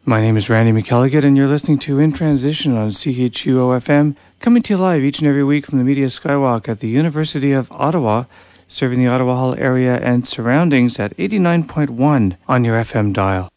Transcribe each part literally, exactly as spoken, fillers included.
My name is Randy McElligott, and you're listening to In Transition on C H U O F M, coming to you live each and every week from the Media Skywalk at the University of Ottawa, serving the Ottawa Hall area and surroundings at eighty-nine point one on your F M dial.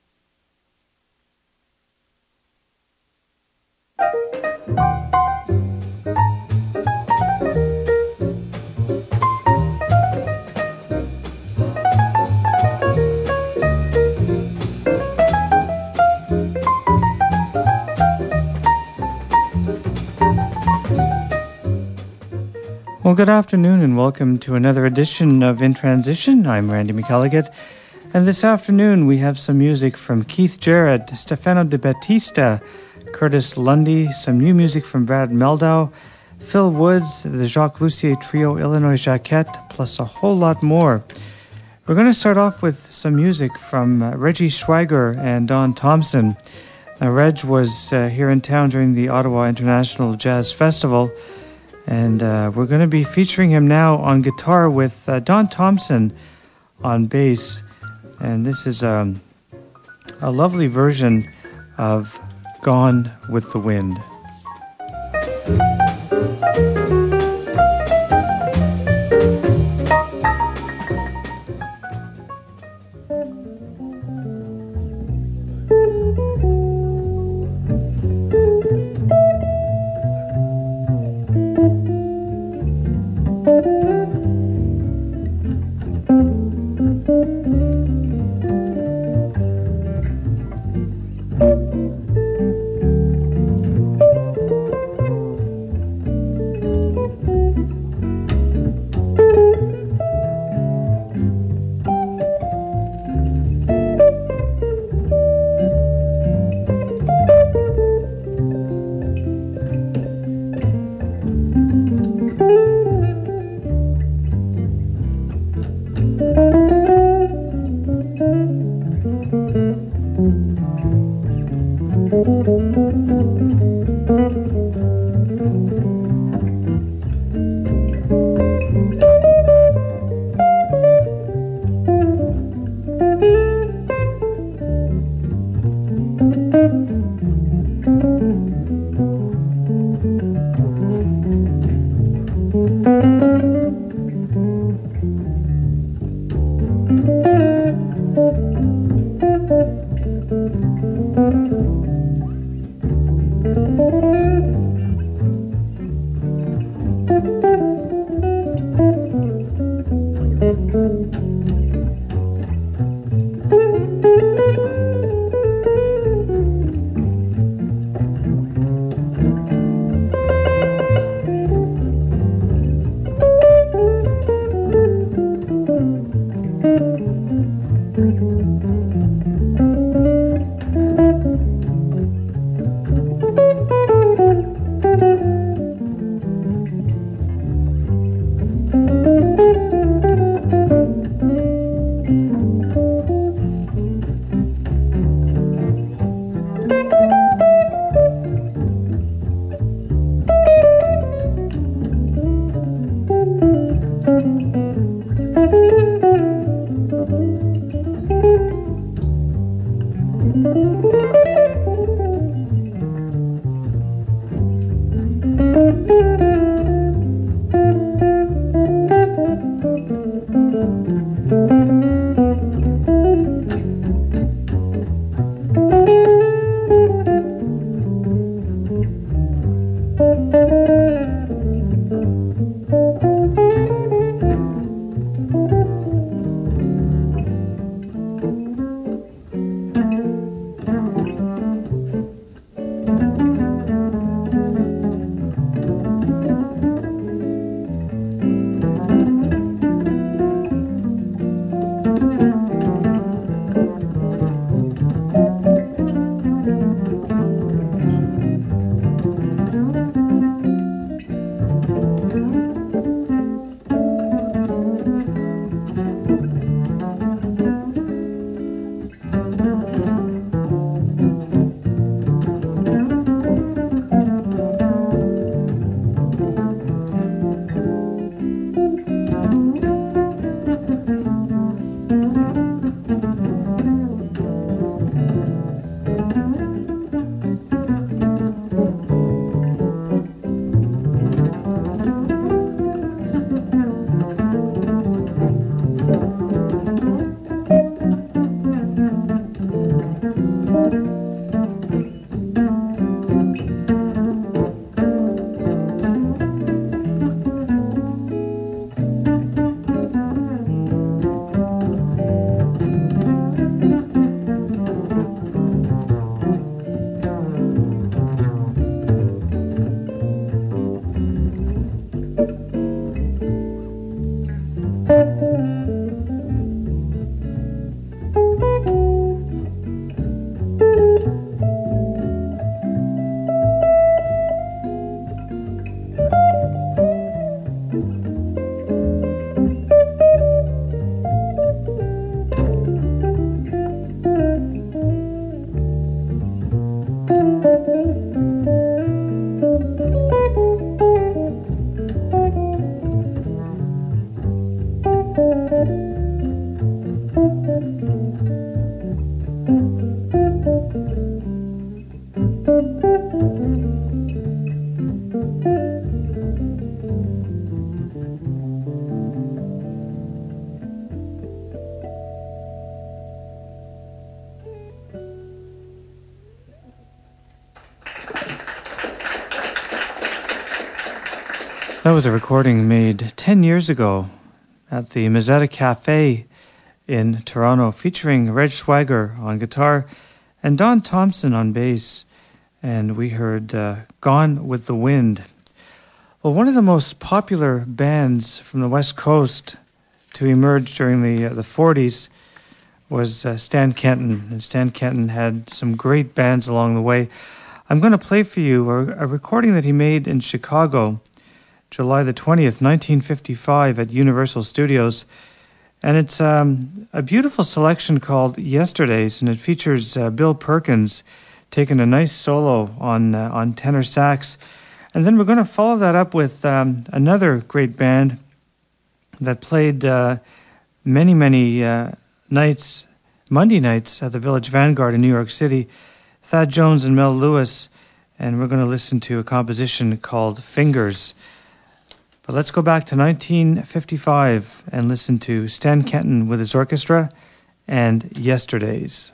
Well, good afternoon and welcome to another edition of In Transition. I'm Randy McElligott, and this afternoon we have some music from Keith Jarrett, Stefano De Battista, Curtis Lundy, some new music from Brad Meldau, Phil Woods, the Jacques Lussier Trio, Illinois Jacquette, plus a whole lot more. We're going to start off with some music from uh, Reggie Schweiger and Don Thompson. Now, Reg was uh, here in town during the Ottawa International Jazz Festival, and uh, we're going to be featuring him now on guitar with uh, Don Thompson on bass. And this is um, a lovely version of Gone with the Wind. That was a recording made ten years ago at the Mazetta Cafe in Toronto, featuring Reg Swagger on guitar and Don Thompson on bass. And we heard uh, Gone with the Wind. Well, one of the most popular bands from the West Coast to emerge during the uh, the forties was uh, Stan Kenton. And Stan Kenton had some great bands along the way. I'm going to play for you a, a recording that he made in Chicago, July the twentieth, nineteen fifty-five at Universal Studios. And it's um, a beautiful selection called Yesterdays, and it features uh, Bill Perkins taking a nice solo on uh, on tenor sax. And then we're going to follow that up with um, another great band that played uh, many, many uh, nights, Monday nights at the Village Vanguard in New York City, Thad Jones and Mel Lewis. And we're going to listen to a composition called Fingers. But let's go back to nineteen fifty-five and listen to Stan Kenton with his orchestra and Yesterdays.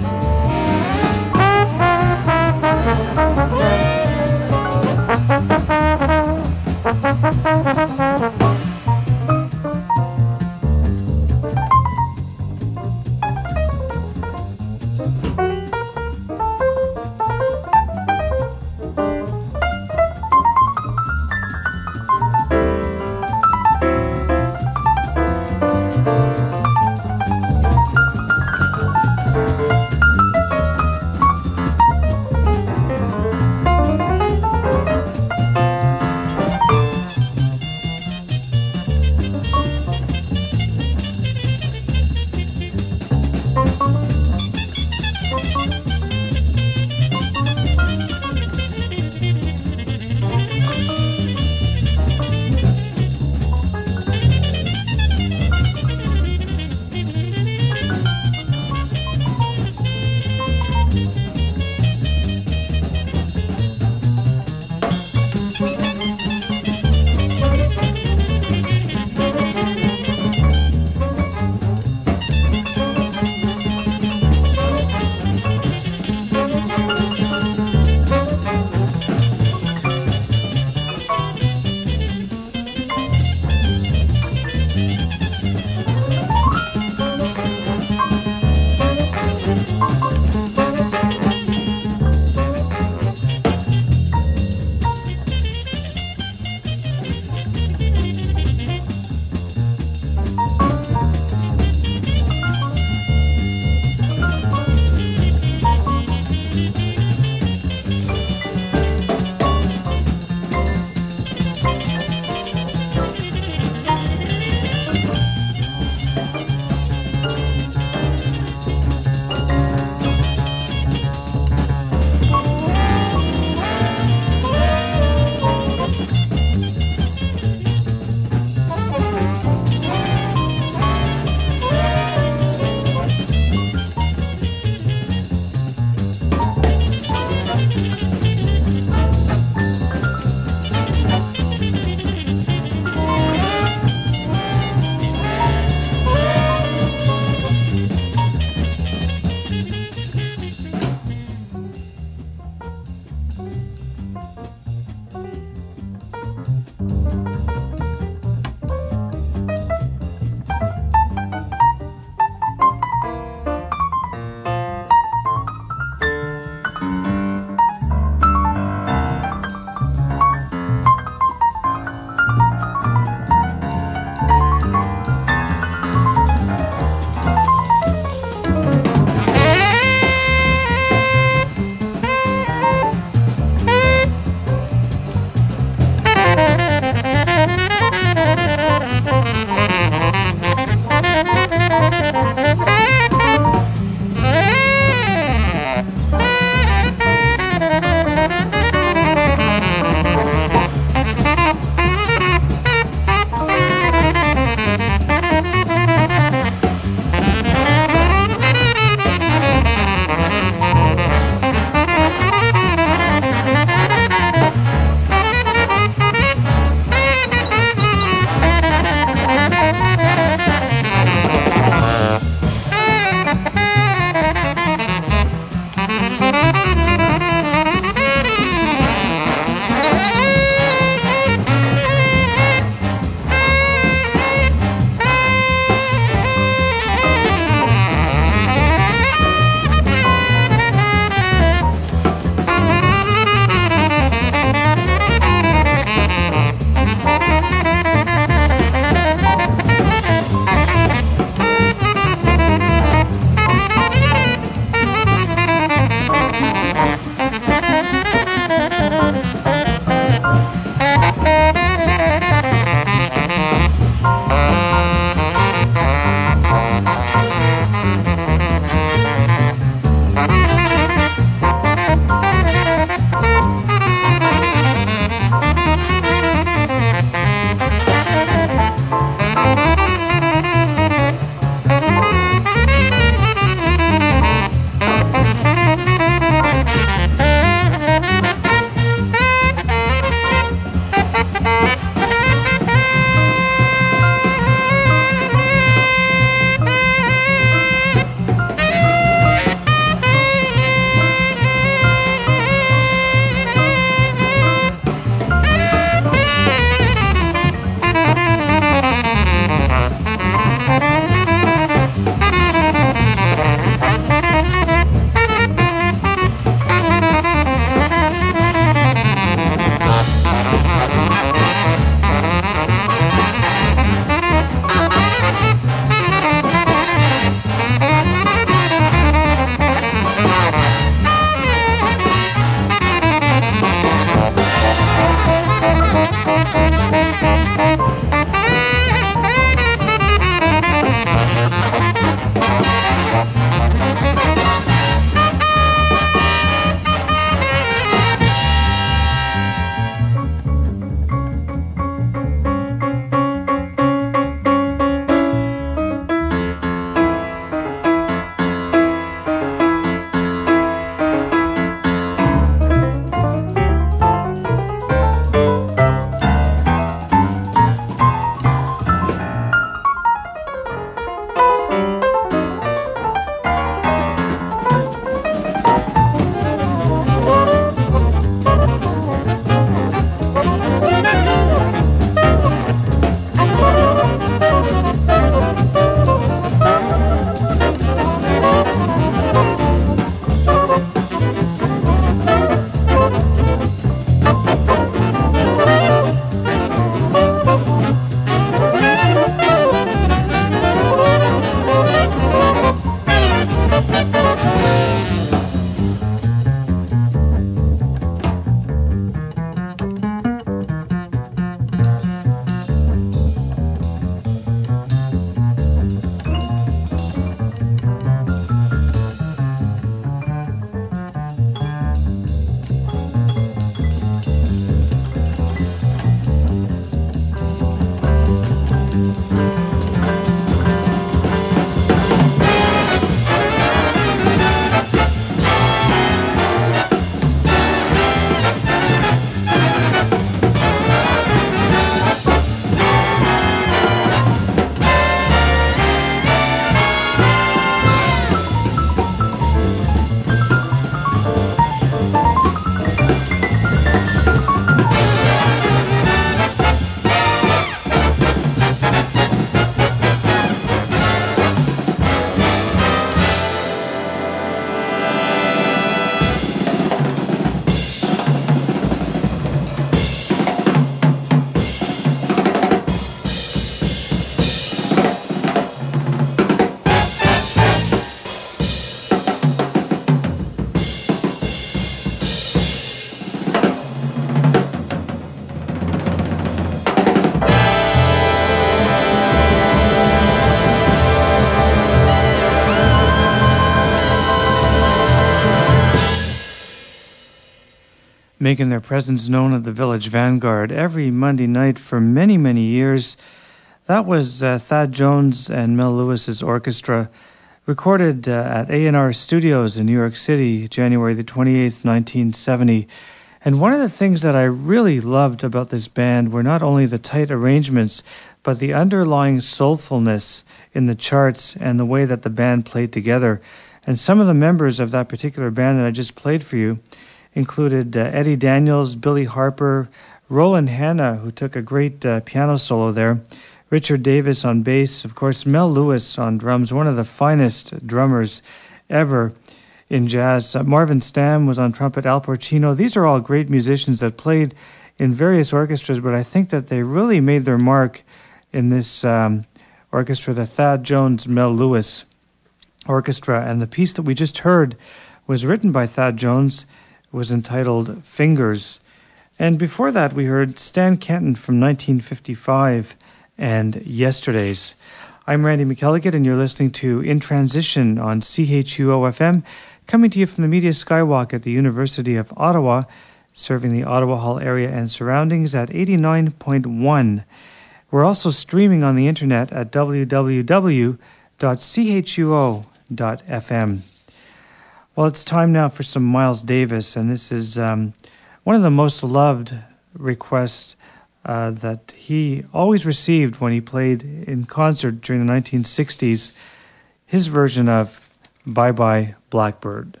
making their presence known at the Village Vanguard every Monday night for many, many years. That was uh, Thad Jones and Mel Lewis's orchestra, recorded uh, at A and R Studios in New York City, January the twenty-eighth, nineteen seventy. And one of the things that I really loved about this band were not only the tight arrangements, but the underlying soulfulness in the charts and the way that the band played together. And some of the members of that particular band that I just played for you included uh, Eddie Daniels, Billy Harper, Roland Hanna, who took a great uh, piano solo there, Richard Davis on bass, of course, Mel Lewis on drums, one of the finest drummers ever in jazz. Uh, Marvin Stamm was on trumpet, Al Porcino. These are all great musicians that played in various orchestras, but I think that they really made their mark in this um, orchestra, the Thad Jones Mel Lewis Orchestra. And the piece that we just heard was written by Thad Jones, was entitled Fingers. And before that, we heard Stan Kenton from nineteen fifty-five and Yesterdays. I'm Randy McElligott, and you're listening to In Transition on C H U O F M, coming to you from the Media Skywalk at the University of Ottawa, serving the Ottawa Hall area and surroundings at eighty-nine point one. We're also streaming on the internet at w w w dot c h u o dot f m. Well, it's time now for some Miles Davis, and this is um, one of the most loved requests uh, that he always received when he played in concert during the nineteen sixties, his version of Bye Bye Blackbird.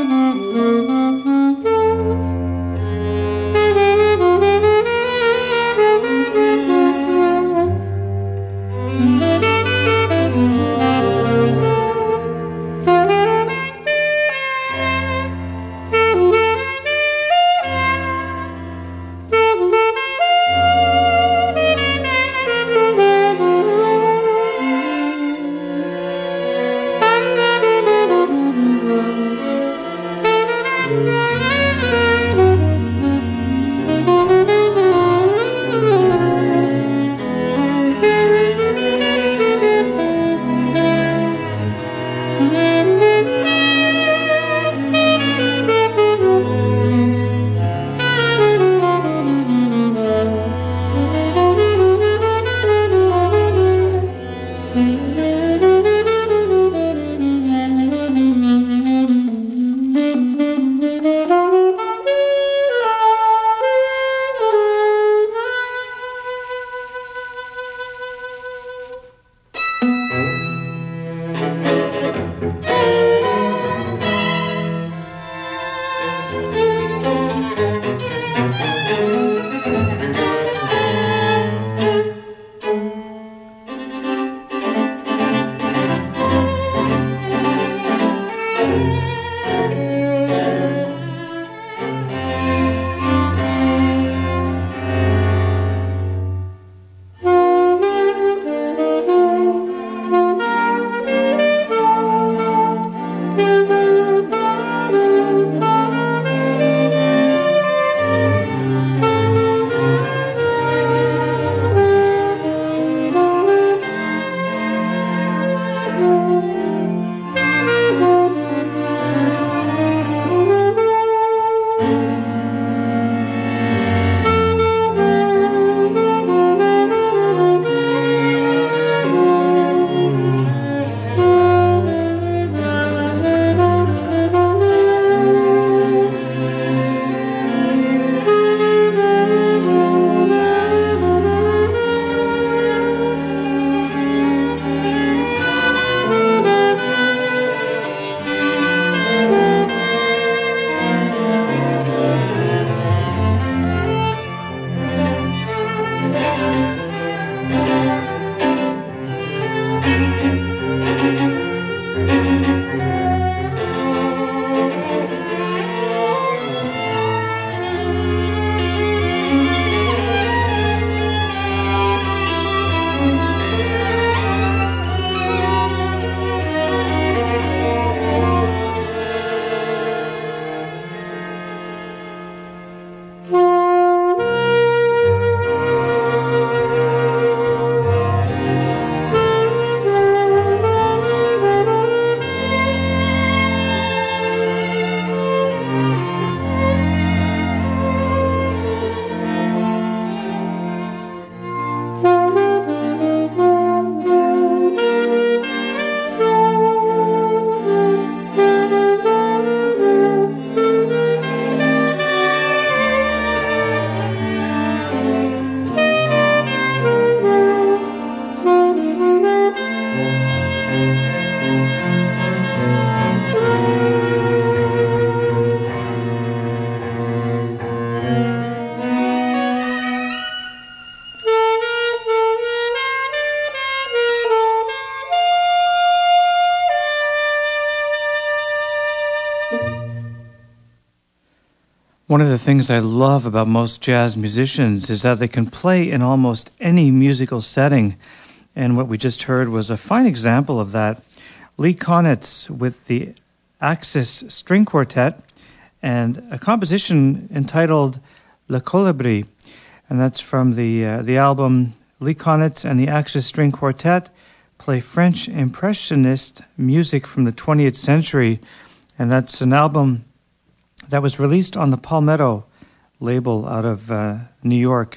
One of the things I love about most jazz musicians is that they can play in almost any musical setting. And what we just heard was a fine example of that. Lee Konitz with the Axis String Quartet and a composition entitled Le Colibri. And that's from the uh, the album Lee Konitz and the Axis String Quartet play French Impressionist music from the twentieth century. And that's an album that was released on the Palmetto label out of uh, New York.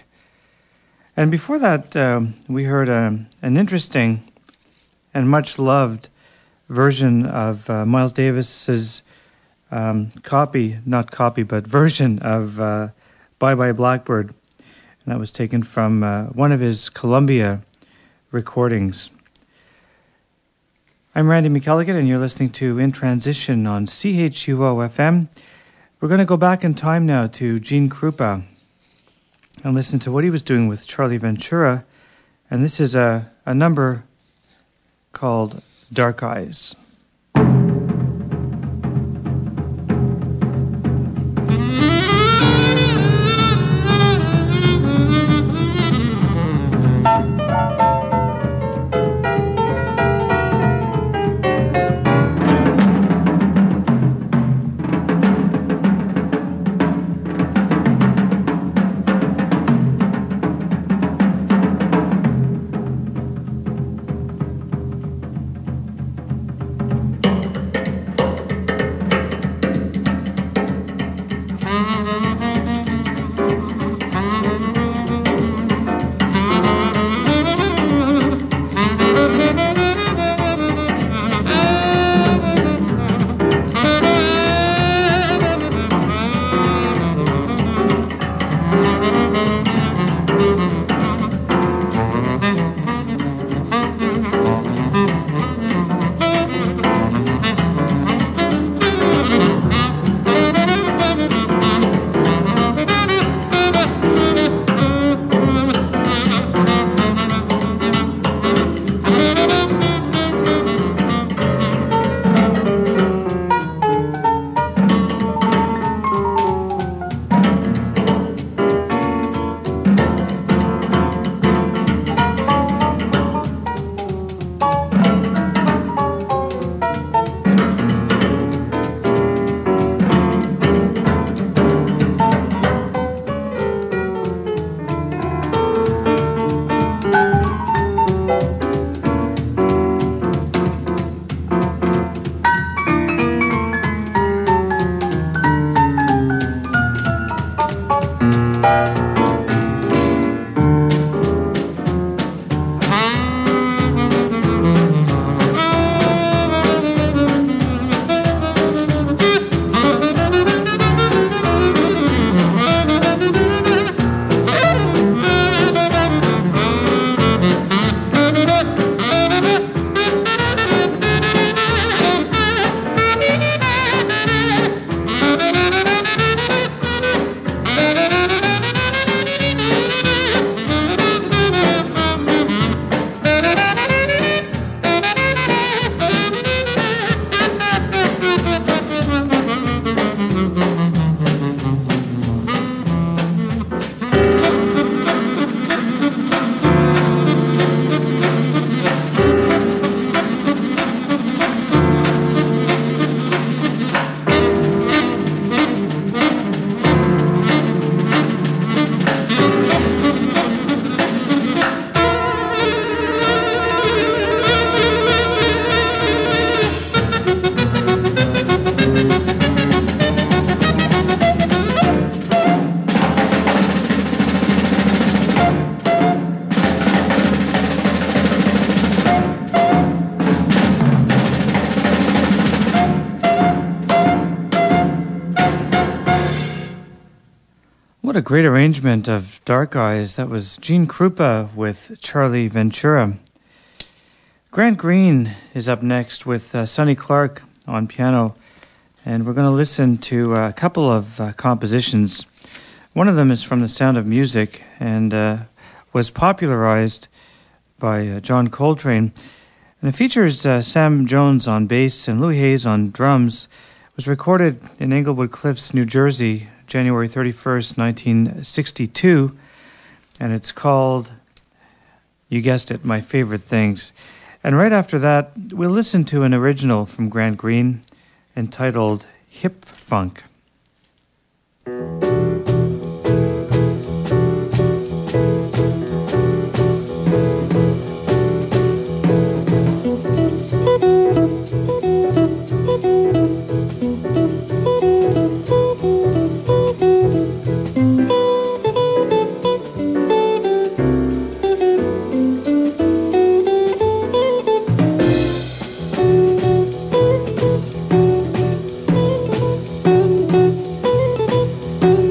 And before that, um, we heard a, an interesting and much-loved version of uh, Miles Davis's um, copy, not copy, but version of uh, Bye Bye Blackbird. And that was taken from uh, one of his Columbia recordings. I'm Randy McElligott, and you're listening to In Transition on C H U O F M. We're going to go back in time now to Gene Krupa and listen to what he was doing with Charlie Ventura. And this is a, a number called Dark Eyes. A great arrangement of Dark Eyes. That was Gene Krupa with Charlie Ventura. Grant Green is up next with uh, Sonny Clark on piano, and we're going to listen to a couple of uh, compositions. One of them is from The Sound of Music and uh, was popularized by uh, John Coltrane, and it features uh, Sam Jones on bass and Louis Hayes on drums. It was recorded in Englewood Cliffs, New Jersey, January thirty-first, nineteen sixty-two, and it's called, you guessed it, My Favorite Things. And right after that, we'll listen to an original from Grant Green entitled Hip Funk. Thank you.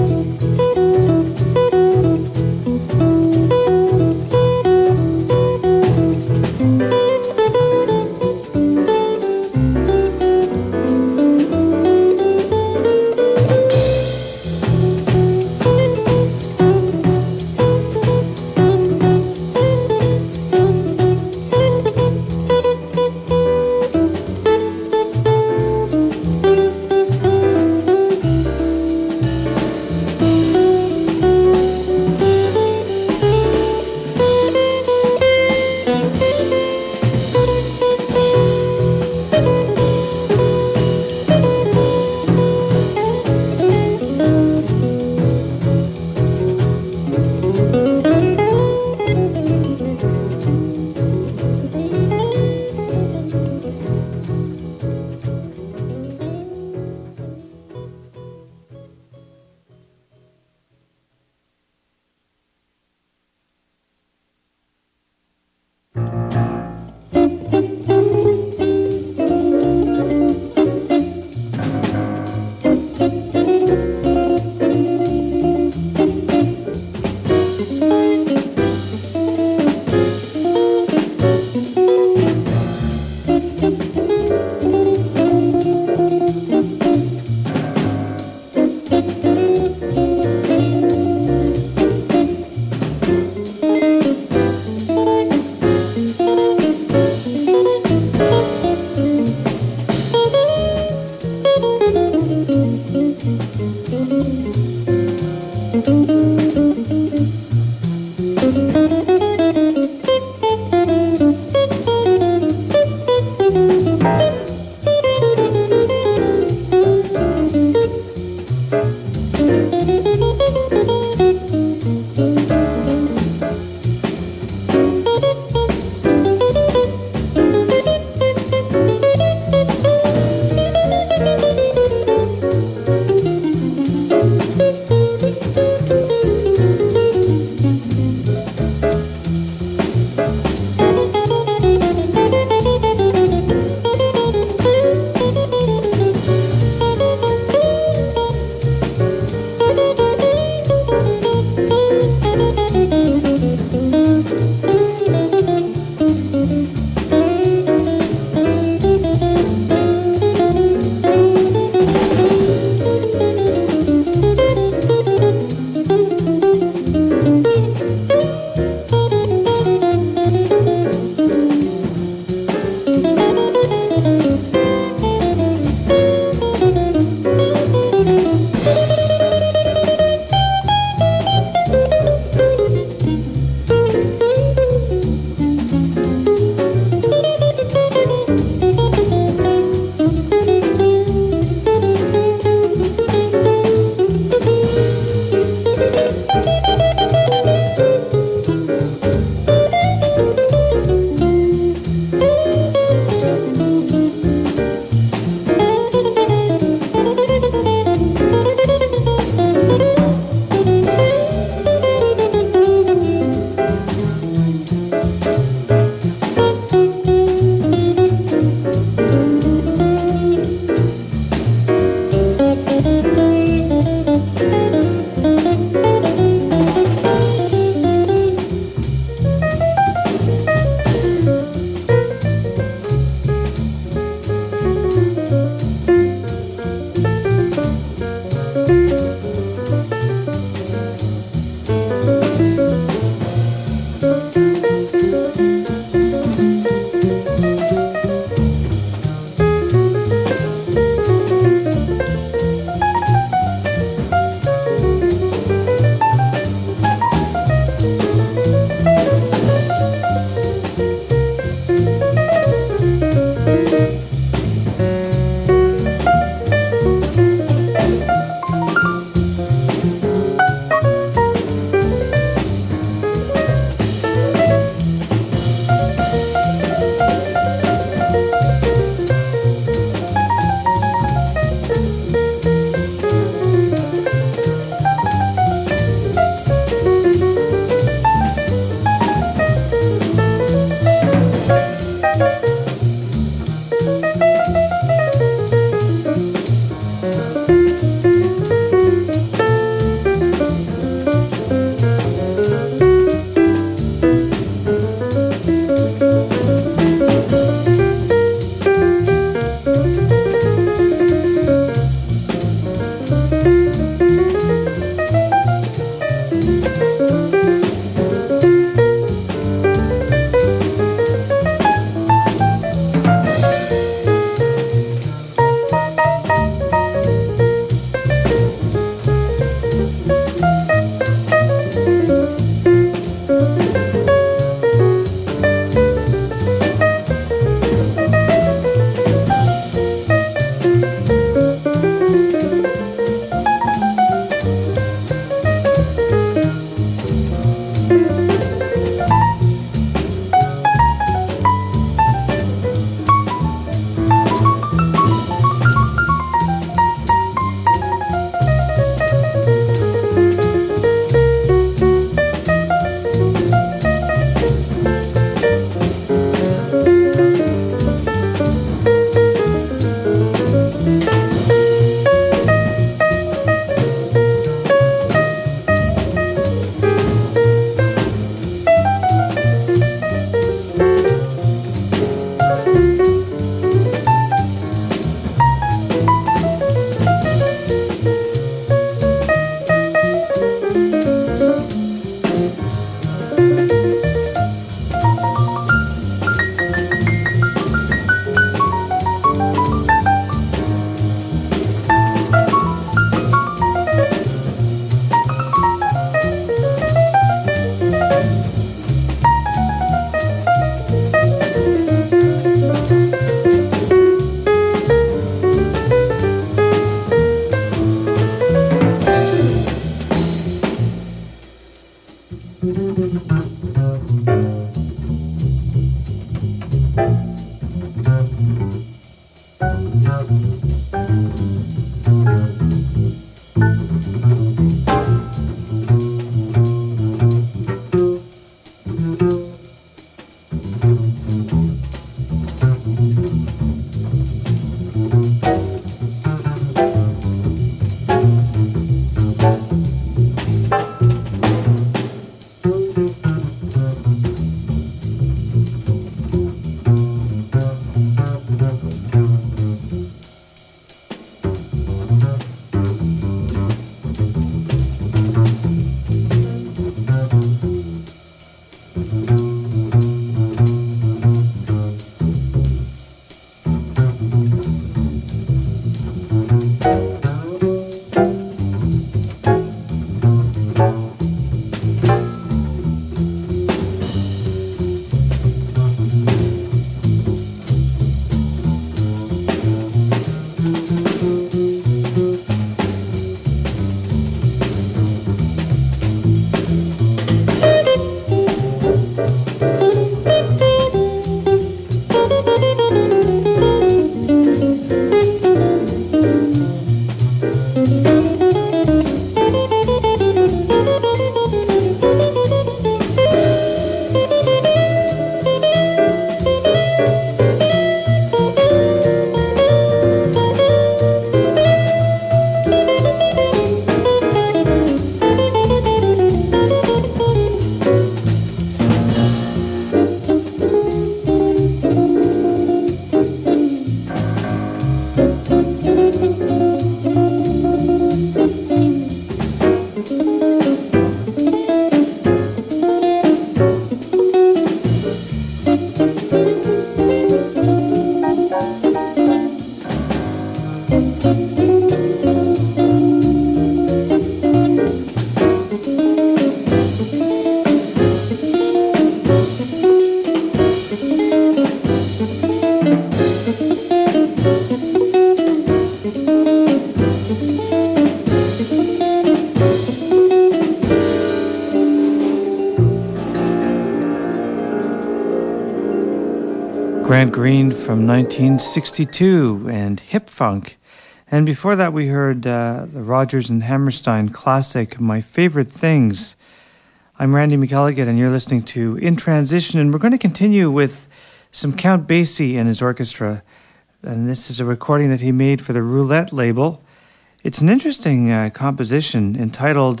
Grant Green from nineteen sixty-two and Hip Funk. And before that we heard uh, the Rodgers and Hammerstein classic, My Favorite Things. I'm Randy McElligott and you're listening to In Transition, and we're going to continue with some Count Basie and his orchestra. And this is a recording that he made for the Roulette label. It's an interesting uh, composition entitled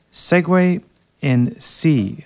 Segue in C.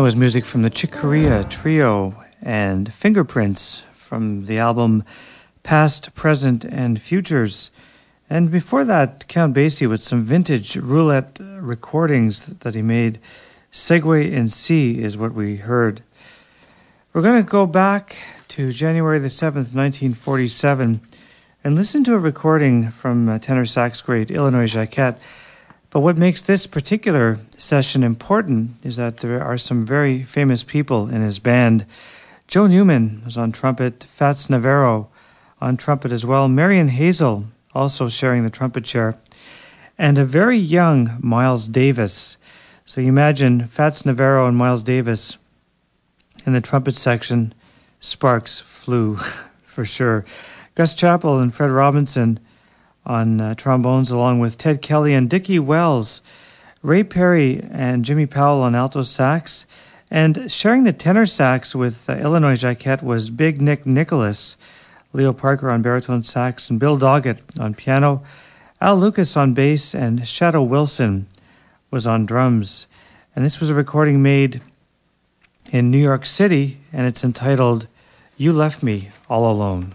was music from the Chick Corea Trio and Fingerprints from the album Past, Present, and Futures. And before that, Count Basie with some vintage roulette recordings that he made. Segue in C is what we heard. We're going to go back to January the seventh, nineteen forty-seven, and listen to a recording from uh, tenor sax great Illinois Jacquet. But what makes this particular session important is that there are some very famous people in his band. Joe Newman was on trumpet, Fats Navarro on trumpet as well, Marion Hazel also sharing the trumpet chair, and a very young Miles Davis. So you imagine Fats Navarro and Miles Davis in the trumpet section. Sparks flew for sure. Gus Chappell and Fred Robinson on uh, trombones, along with Ted Kelly and Dickie Wells, Ray Perry and Jimmy Powell on alto sax, and sharing the tenor sax with uh, Illinois Jacquet was Big Nick Nicholas, Leo Parker on baritone sax, and Bill Doggett on piano, Al Lucas on bass, and Shadow Wilson was on drums. And this was a recording made in New York City, and it's entitled You Left Me All Alone.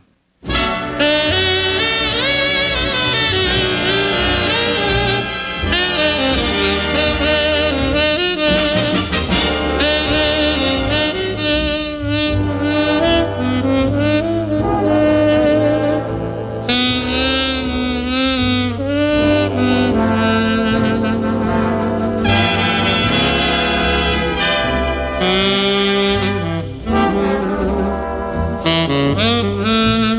Mm-hmm.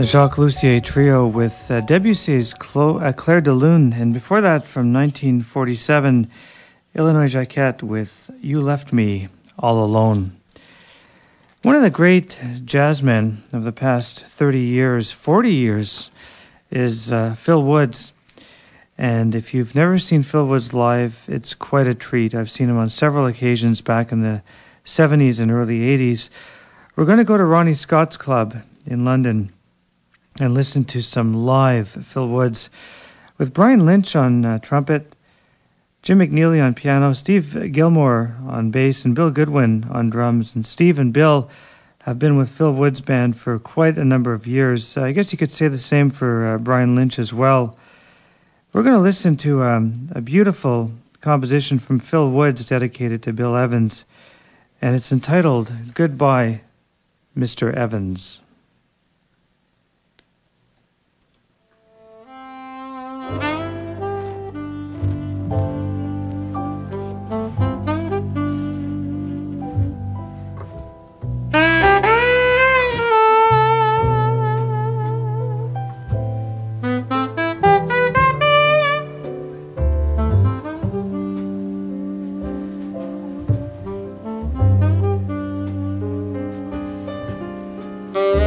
Jacques Lussier Trio with uh, Debussy's Clo- uh, Clair de Lune, and before that from nineteen forty-seven, Illinois Jacquet with You Left Me All Alone. One of the great jazzmen of the past thirty years, forty years, is uh, Phil Woods. And if you've never seen Phil Woods live, it's quite a treat. I've seen him on several occasions back in the seventies and early eighties. We're going to go to Ronnie Scott's Club in London and listen to some live Phil Woods with Brian Lynch on uh, trumpet, Jim McNeely on piano, Steve Gilmore on bass, and Bill Goodwin on drums. And Steve and Bill have been with Phil Woods' band for quite a number of years. Uh, I guess you could say the same for uh, Brian Lynch as well. We're going to listen to um, a beautiful composition from Phil Woods dedicated to Bill Evans, and it's entitled Goodbye, Mister Evans. Thank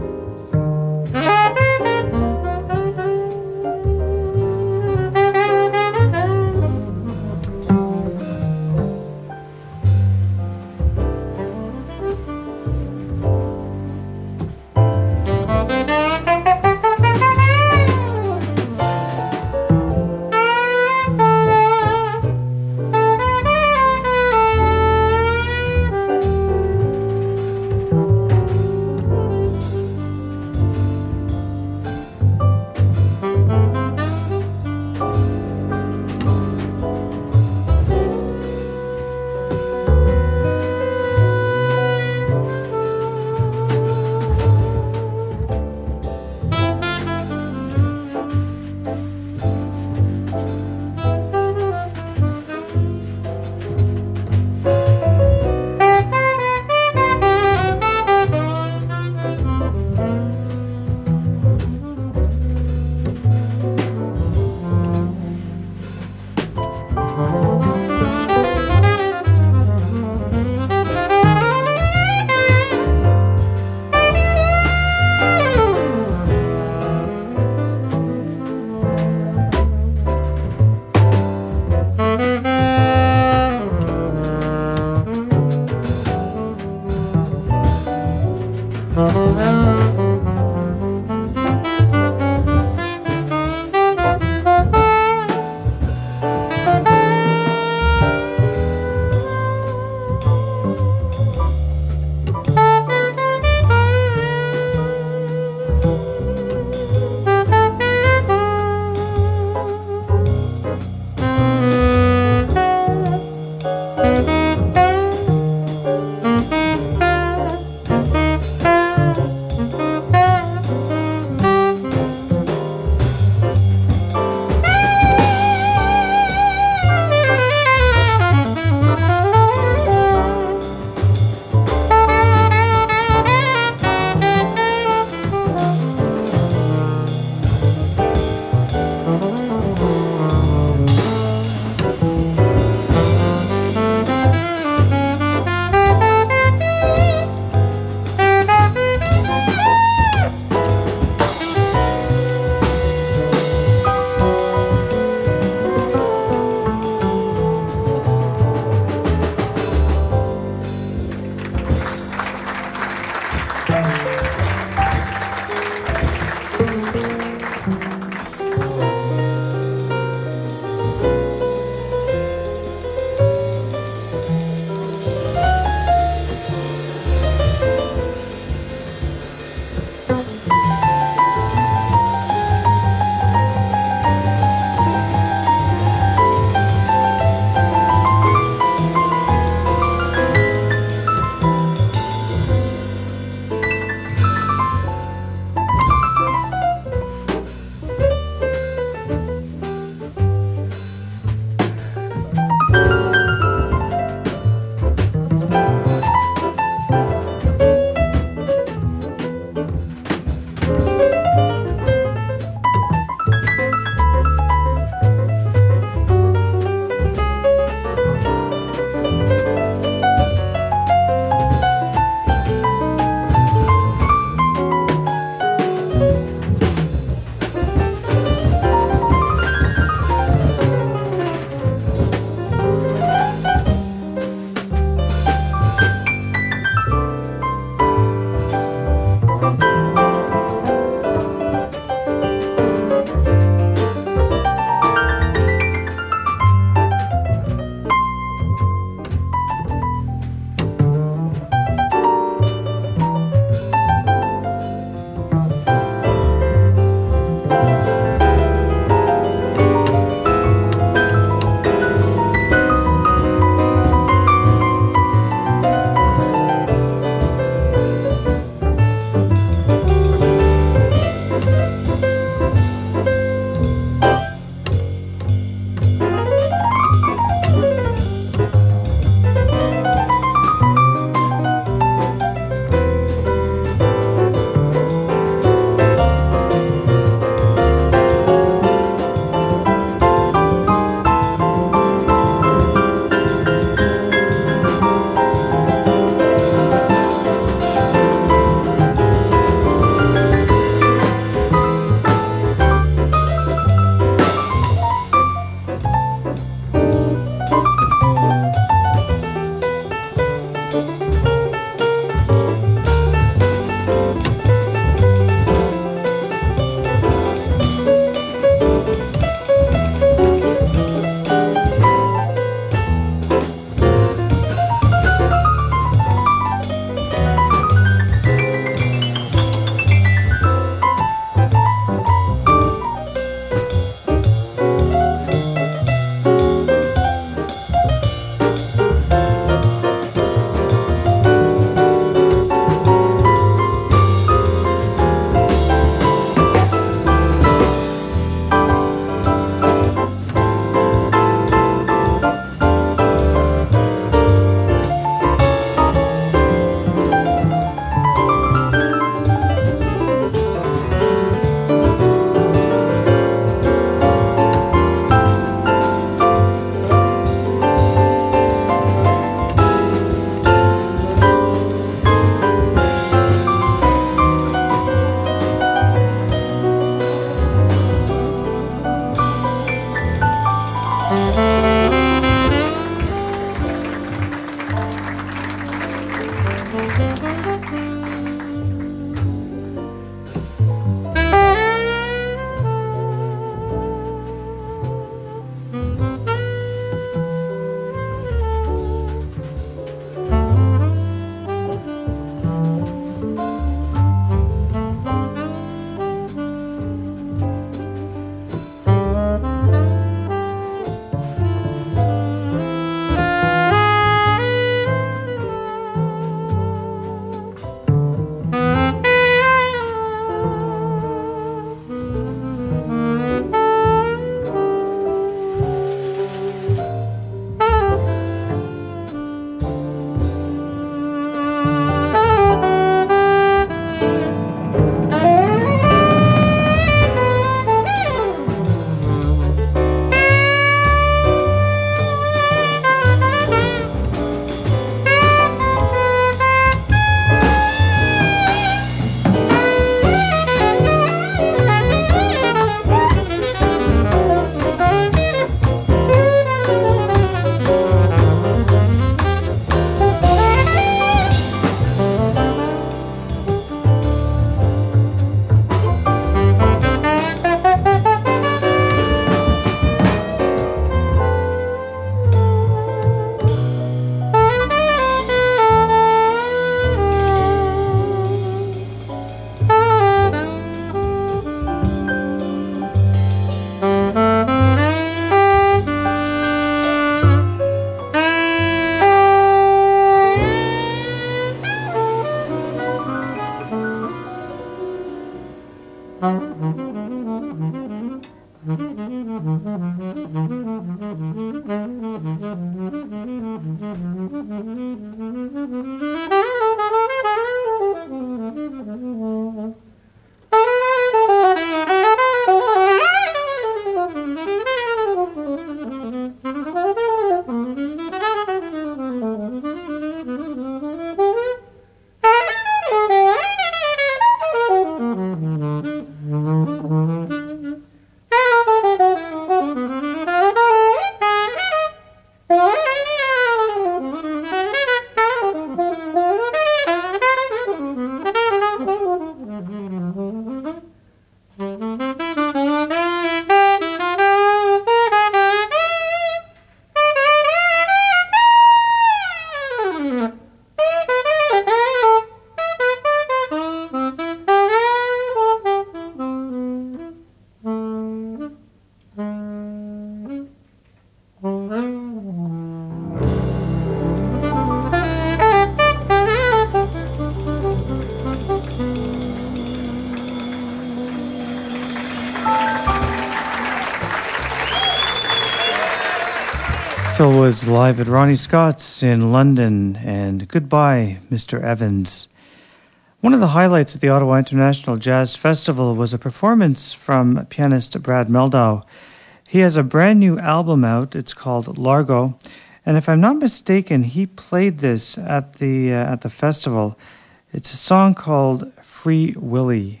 Phil Woods live at Ronnie Scott's in London, and Goodbye, Mister Evans. One of the highlights at the Ottawa International Jazz Festival was a performance from pianist Brad Mehldau. He has a brand new album out. It's called Largo, and if I'm not mistaken, he played this at the uh, at the festival. It's a song called Free Willy.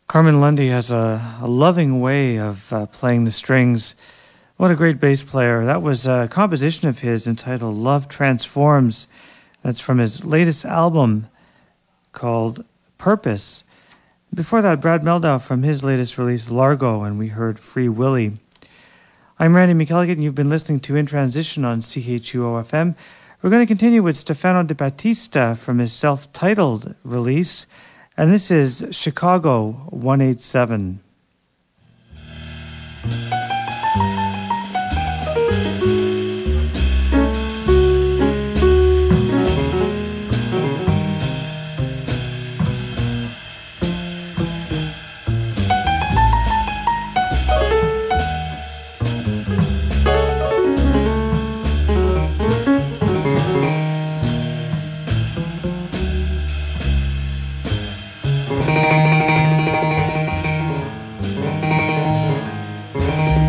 Carmen Lundy has a, a loving way of uh, playing the strings. What a great bass player. That was a composition of his entitled Love Transforms. That's from his latest album called Purpose. Before that, Brad Mehldau from his latest release, Largo, and we heard Free Willy. I'm Randy McElligott, and you've been listening to In Transition on C H U O F M. We're going to continue with Stefano De Battista from his self-titled release, and this is Chicago one eighty-seven. Thank you.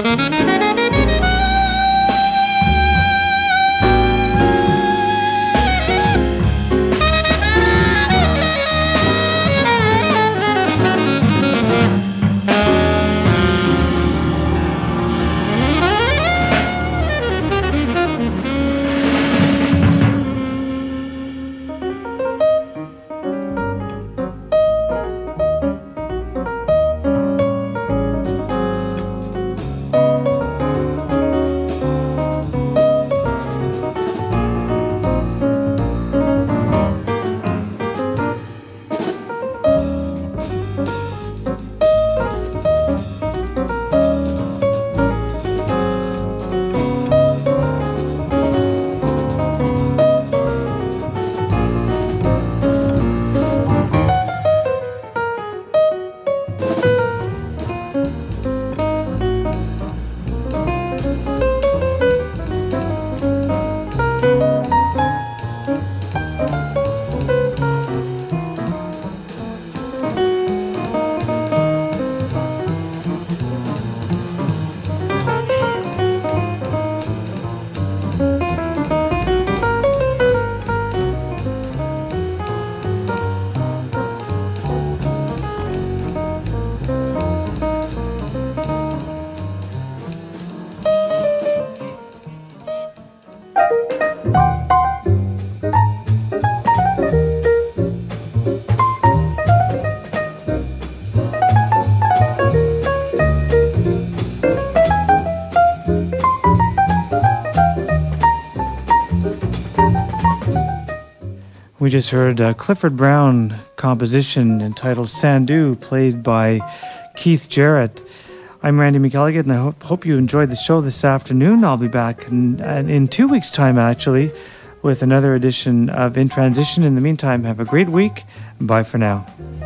We just heard a Clifford Brown composition entitled Sandu, played by Keith Jarrett. I'm Randy McElligott, and I hope, hope you enjoyed the show this afternoon. I'll be back in, in two weeks' time, actually, with another edition of In Transition. In the meantime, have a great week. Bye for now.